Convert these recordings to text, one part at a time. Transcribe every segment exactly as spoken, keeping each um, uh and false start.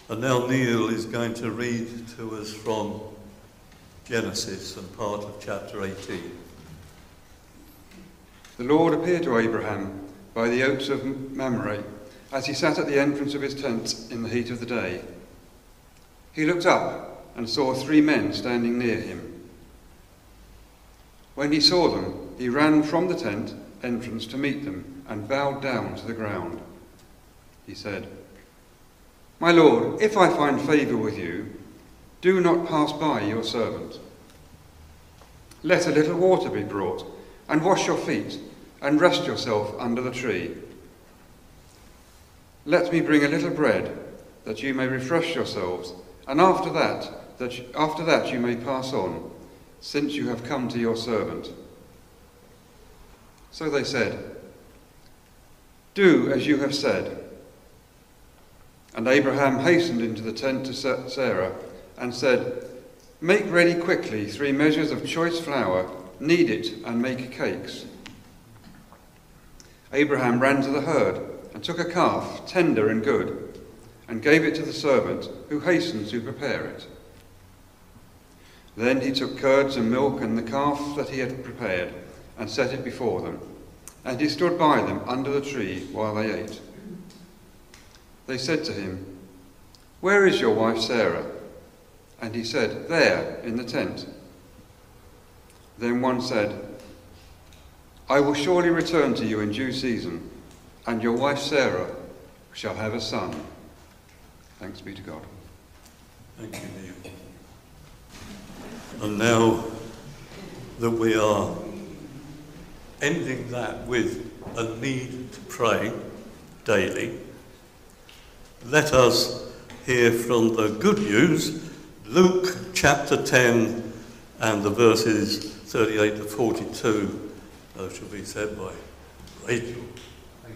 And now Neil is going to read to us from Genesis and part of chapter eighteen. The Lord appeared to Abraham by the oaks of Mamre as he sat at the entrance of his tent in the heat of the day. He looked up and saw three men standing near him. When he saw them, he ran from the tent entrance to meet them and bowed down to the ground. He said, "My Lord, if I find favour with you, do not pass by your servant. Let a little water be brought, and wash your feet, and rest yourself under the tree. Let me bring a little bread, that you may refresh yourselves, and after that, that you, after that you may pass on, since you have come to your servant." So they said, "Do as you have said." And Abraham hastened into the tent to Sarah and said, "Make ready quickly three measures of choice flour, knead it and make cakes." Abraham ran to the herd and took a calf, tender and good, and gave it to the servant, who hastened to prepare it. Then he took curds and milk and the calf that he had prepared and set it before them, and he stood by them under the tree while they ate. They said to him, "Where is your wife Sarah?" And he said, "There, in the tent." Then one said, "I will surely return to you in due season, and your wife Sarah shall have a son." Thanks be to God. Thank you, Neil. And now that we are ending that with a need to pray daily, let us hear from the good news, Luke chapter ten and the verses thirty-eight to forty-two. Those shall be said by Rachel. Thank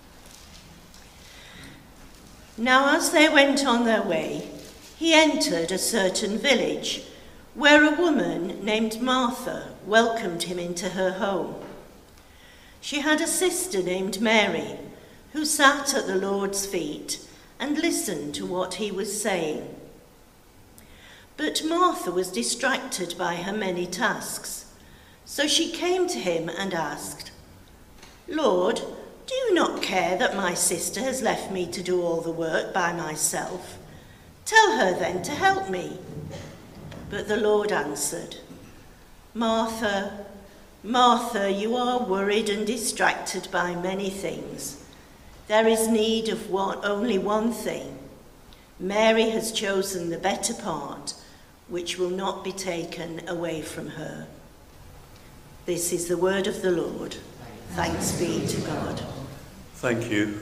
you. Now as they went on their way, he entered a certain village, where a woman named Martha welcomed him into her home. She had a sister named Mary, who sat at the Lord's feet and listened to what he was saying. But Martha was distracted by her many tasks, so she came to him and asked, "Lord, do you not care that my sister has left me to do all the work by myself? Tell her then to help me." But the Lord answered, "Martha, Martha, you are worried and distracted by many things. There is need of one, only one thing. Mary has chosen the better part, which will not be taken away from her." This is the word of the Lord. Thanks be to God. Thank you.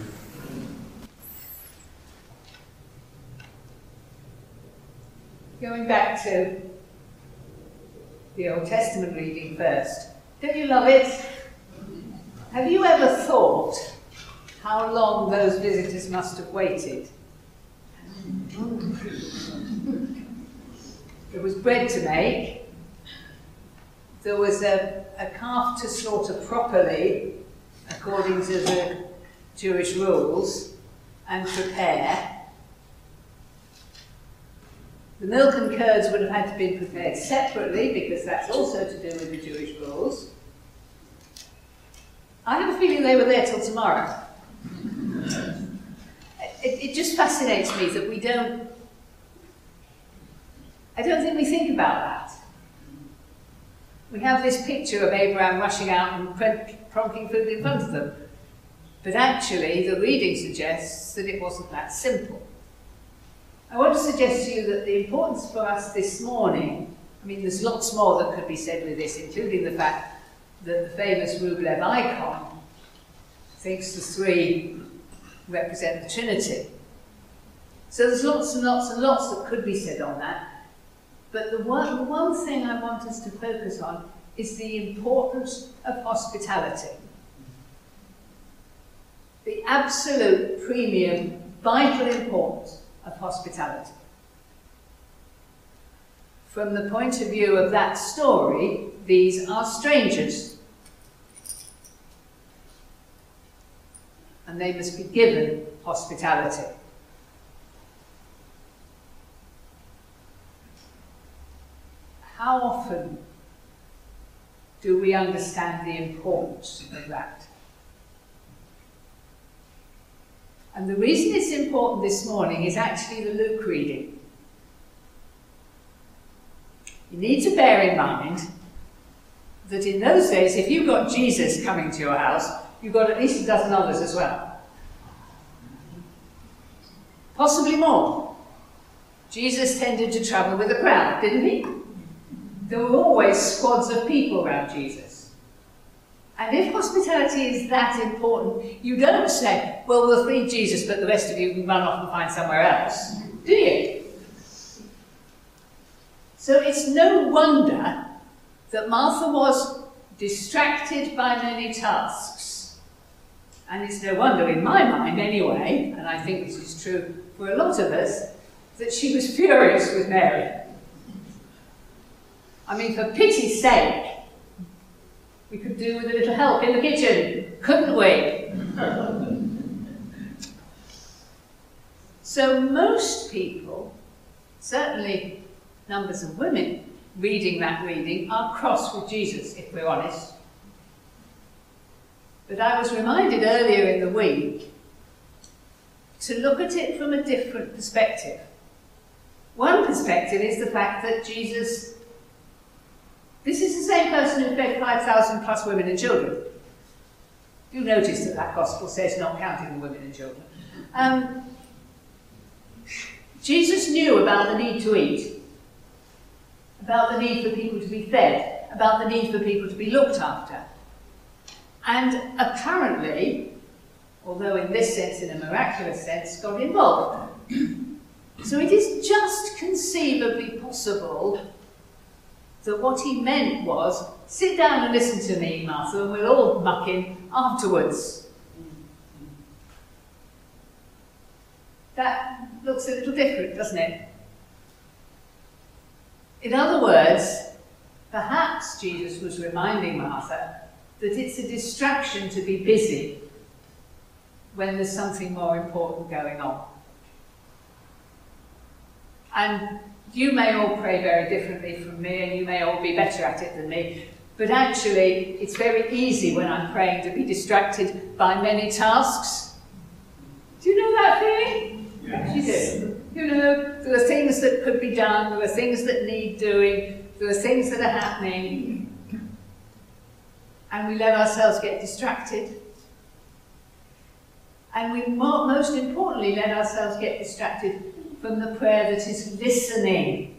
Going back to the Old Testament reading first, don't you love it? Have you ever thought how long those visitors must have waited? There was bread to make, there was a, a calf to slaughter properly, according to the Jewish rules, and prepare. The milk and curds would have had to be prepared separately, because that's also to do with the Jewish rules. I have a feeling they were there till tomorrow. It, it just fascinates me that we don't, I don't think we think about that. We have this picture of Abraham rushing out and pronking food in front of them. But actually, the reading suggests that it wasn't that simple. I want to suggest to you that the importance for us this morning, I mean, there's lots more that could be said with this, including the fact that the famous Rublev icon thinks the three represent the Trinity. So there's lots and lots and lots that could be said on that. But the one, the one thing I want us to focus on is the importance of hospitality. The absolute premium, vital importance of hospitality. From the point of view of that story, these are strangers. And they must be given hospitality. how often do we understand the importance of that? And the reason it's important this morning is actually the Luke reading. You need to bear in mind that in those days, if you've got Jesus coming to your house, you've got at least a dozen others as well. Possibly more. Jesus tended to travel with a crowd, didn't he? There were always squads of people around Jesus. And if hospitality is that important, you don't say, well, we'll feed Jesus, but the rest of you can run off and find somewhere else, do you? So it's no wonder that Martha was distracted by many tasks. And it's no wonder, in my mind anyway, and I think this is true for a lot of us, that she was furious with Mary. I mean, for pity's sake, we could do with a little help in the kitchen, couldn't we? So most people, certainly numbers of women reading that reading, are cross with Jesus, if we're honest. But I was reminded earlier in the week to look at it from a different perspective. One perspective is the fact that Jesus, this is the same person who fed five thousand plus women and children. Do notice that that gospel says not counting the women and children. Um, Jesus knew about the need to eat, about the need for people to be fed, about the need for people to be looked after. And apparently, although in this sense, in a miraculous sense, got involved. So it is just conceivably possible that what he meant was, sit down and listen to me, Martha, and we'll all muck in afterwards. That looks a little different, doesn't it? In other words, perhaps Jesus was reminding Martha that it's a distraction to be busy when there's something more important going on. And you may all pray very differently from me, and you may all be better at it than me, but actually it's very easy when I'm praying to be distracted by many tasks. Do you know that feeling? Yes. You do. You know, there are things that could be done, there are things that need doing, there are things that are happening, and we let ourselves get distracted. And we mo most importantly let ourselves get distracted from the prayer that is listening.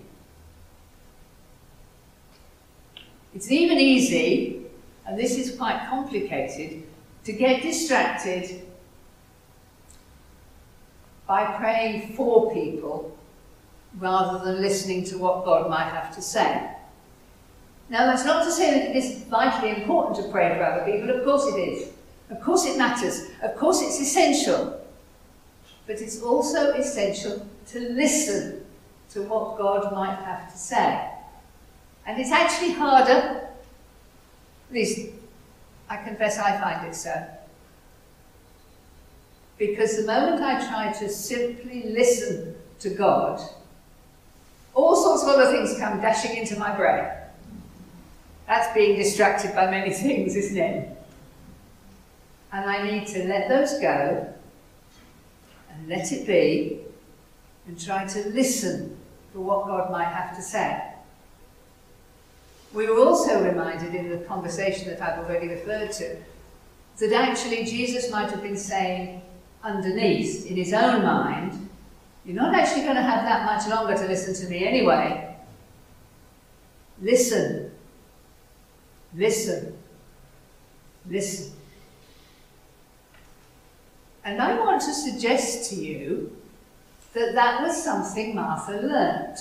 It's even easy, and this is quite complicated, to get distracted by praying for people rather than listening to what God might have to say. Now, that's not to say that it is vitally important to pray for other people. Of course it is. Of course it matters. Of course it's essential. But it's also essential to listen to what God might have to say. And it's actually harder, at least I confess I find it so. Because the moment I try to simply listen to God, all sorts of other things come dashing into my brain. That's being distracted by many things, isn't it? And I need to let those go and let it be and try to listen for what God might have to say. We were also reminded in the conversation that I've already referred to that actually Jesus might have been saying underneath, in his own mind, you're not actually going to have that much longer to listen to me anyway. Listen. Listen. Listen. And I want to suggest to you that that was something Martha learnt.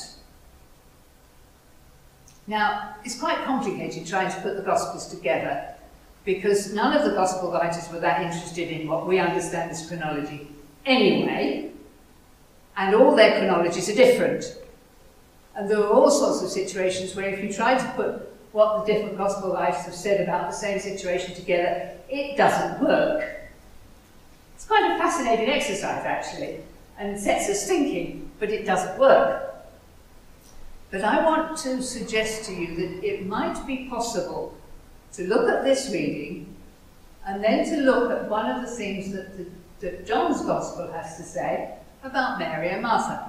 Now, it's quite complicated trying to put the Gospels together because none of the Gospel writers were that interested in what we understand as chronology anyway, and all their chronologies are different. And there are all sorts of situations where if you try to put what the different Gospel writers have said about the same situation together, it doesn't work. It's quite a fascinating exercise, actually, and it sets us thinking, but it doesn't work. But I want to suggest to you that it might be possible to look at this reading and then to look at one of the things that, the, that John's Gospel has to say about Mary and Martha.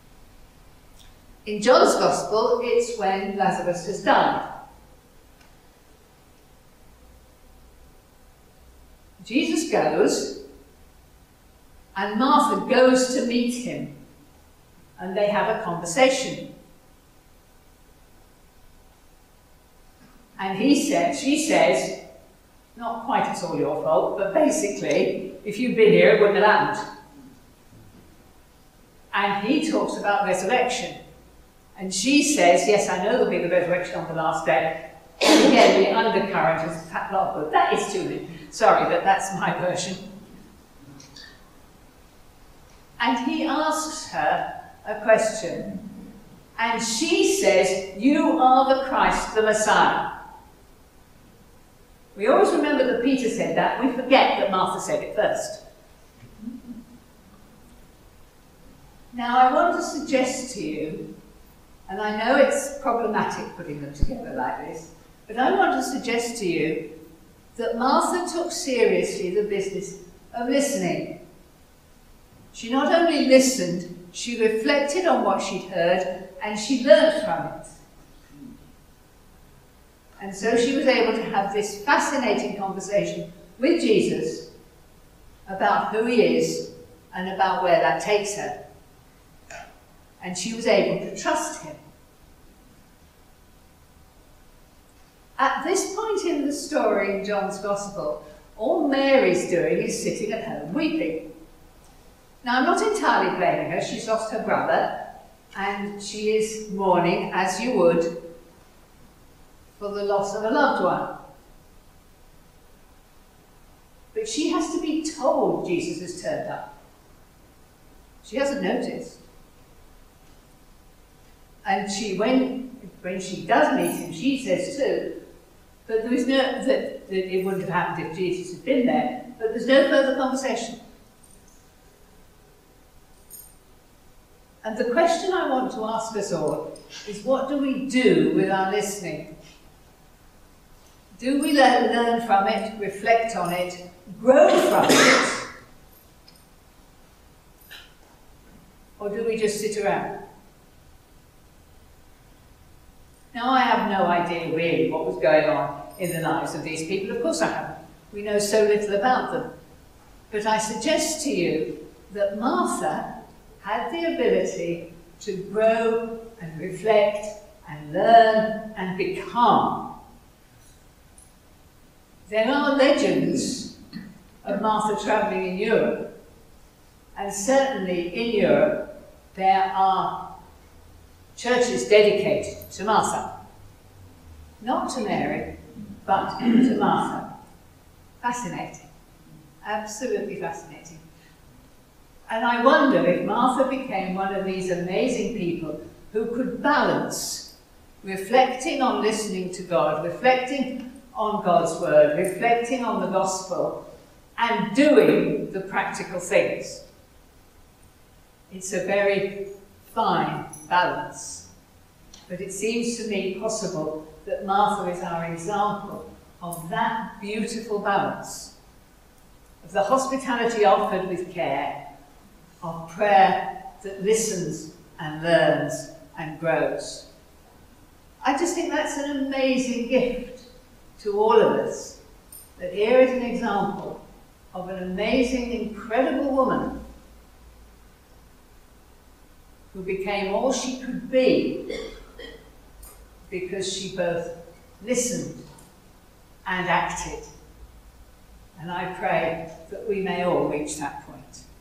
In John's Gospel, it's when Lazarus has died. Jesus goes, and Martha goes to meet him, and they have a conversation. And he says, she says, not quite it's all your fault, but basically, if you'd been here, it wouldn't have happened. And he talks about resurrection. And she says, yes, I know there'll be the resurrection on the last day. And again, the undercurrent is Pat Lockwood. That is too late. Sorry, but that's my version. And he asks her a question. And she says, you are the Christ, the Messiah. We always remember that Peter said that. We forget that Martha said it first. Now, I want to suggest to you, and I know it's problematic putting them together like this, but I want to suggest to you that Martha took seriously the business of listening. She not only listened, she reflected on what she'd heard, and she learnt from it. And so she was able to have this fascinating conversation with Jesus about who he is and about where that takes her. And she was able to trust him. At this point in the story in John's Gospel, all Mary's doing is sitting at home weeping. Now, I'm not entirely blaming her. She's lost her brother, and she is mourning, as you would, for the loss of a loved one. But she has to be told Jesus has turned up. She hasn't noticed. And she, when, when she does meet him, she says too, but there was no, that, that it wouldn't have happened if Jesus had been there, but there's no further conversation. And the question I want to ask us all is, what do we do with our listening? Do we learn, learn from it, reflect on it, grow from it? Or do we just sit around? Now, I have no idea really what was going on in the lives of these people. Of course I haven't. We know so little about them. But I suggest to you that Martha had the ability to grow and reflect and learn and become. There are legends of Martha travelling in Europe, and certainly in Europe there are churches dedicated to Martha. Not to Mary, but to Martha. Fascinating. Absolutely fascinating. And I wonder if Martha became one of these amazing people who could balance reflecting on listening to God, reflecting on God's word, reflecting on the gospel, and doing the practical things. It's a very fine balance. But it seems to me possible that Martha is our example of that beautiful balance, of the hospitality offered with care, of prayer that listens and learns and grows. I just think that's an amazing gift to all of us, that here is an example of an amazing, incredible woman who became all she could be because she both listened and acted. And I pray that we may all reach that point.